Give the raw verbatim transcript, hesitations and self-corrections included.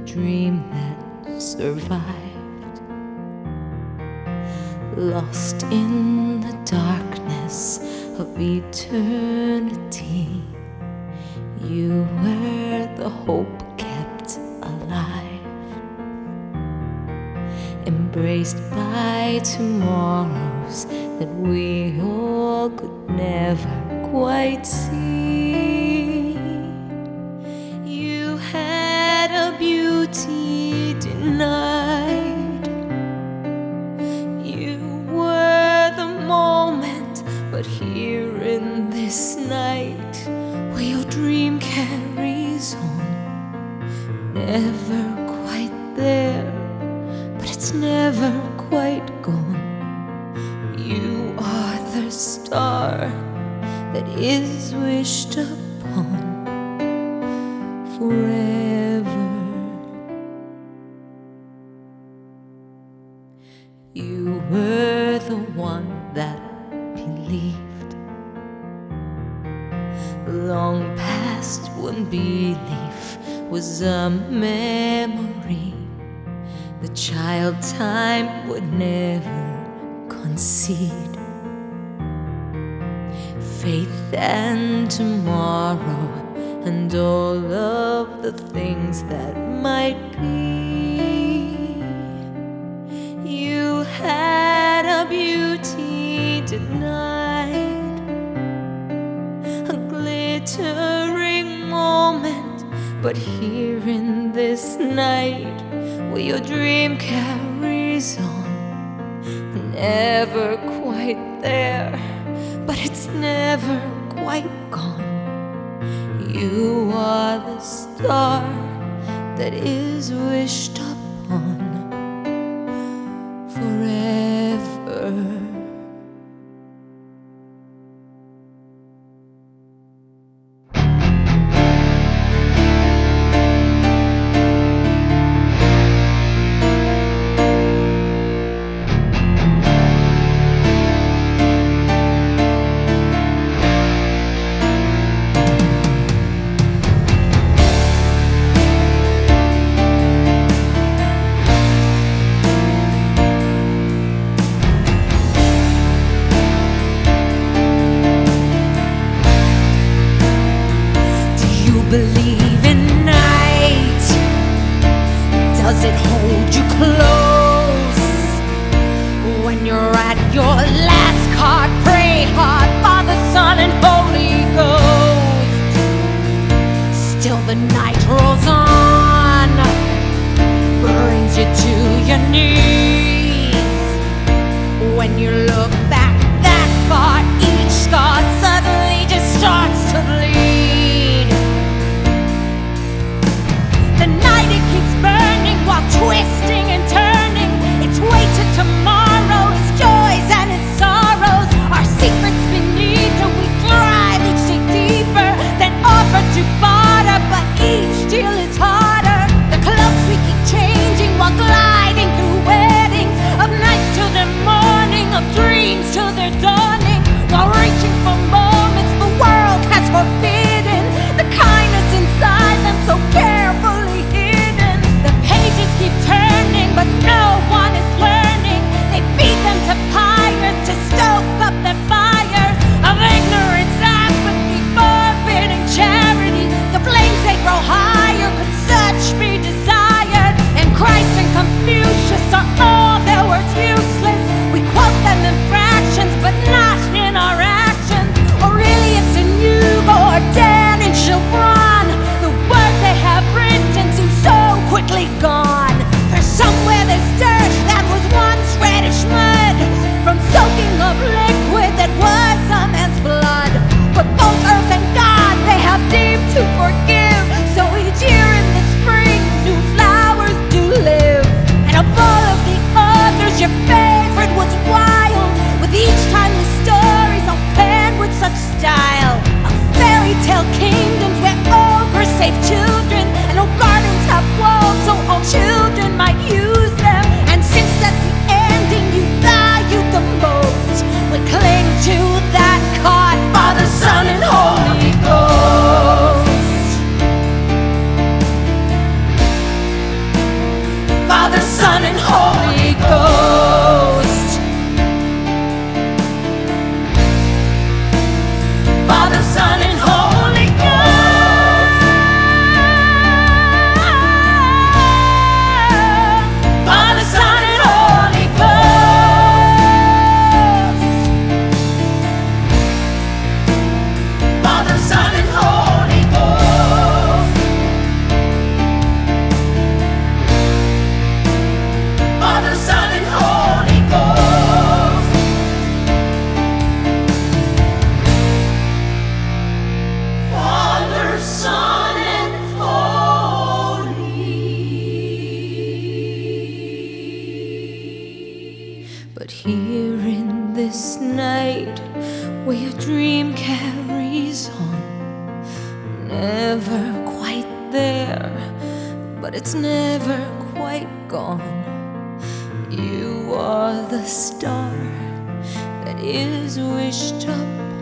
dream that survived, lost in the darkness of eternity. You were the hope kept alive, embraced by tomorrows that we all could never quite see. You had a beauty denied. You were the moment, but here in this night, where your dream carries on, never quite there, but it's never quite gone. You are the star that is wished upon forever. You were the one that believed, long past when belief was a memory. The child time would never concede. Faith and tomorrow and all of the things that might be. You had a beauty denied, a glittering moment, but here in this night, where your dream carries on, never quite there, but it's never quite gone. You are the star that is wished upon forever. Believe in night? Does it hold you close? When you're at your last card, pray hard, Father, Son, and Holy Ghost. Still the night rolls on, brings you to your knees. When you look back that far, each scar suddenly just starts to bleed. Twisting and turning, its way to tomorrow, its joys and its sorrows, our secrets beneath, and we thrive each day deeper than offered to barter, but each deal is harder. The clothes we keep changing while gliding through weddings, of nights till their morning, of dreams till their dawning, while reaching for moments the world has forbidden, the kindness inside them so carefully hidden. The pages keep turning, but no one is learning. They feed them to pyres to stoke up their fires of ignorance, apathy, forbidden charity. The flames they grow higher, could such be desired? And Christ and Confucius are all their words useless. We quote them in fractions, but not in our actions. Aurelius and Hugo or Dan and Gibran, the words they have written seem so quickly gone. For somewhere there's dirt that was once reddish mud, from soaking up liquid that was a man's blood. But both earth and God, they have deemed to forgive. So each year in the spring, new flowers do live. And of all of the others, your favorite was wild, with each time the stories all penned with such style. Of fairy tale kingdoms where ogres save children, and no gardens have walls so all children might use them. And since that's the ending you valued the most, we cling to that card, Father, Son, and Holy Ghost. carries on, never quite there, but it's never quite gone. You are the star that is wished upon.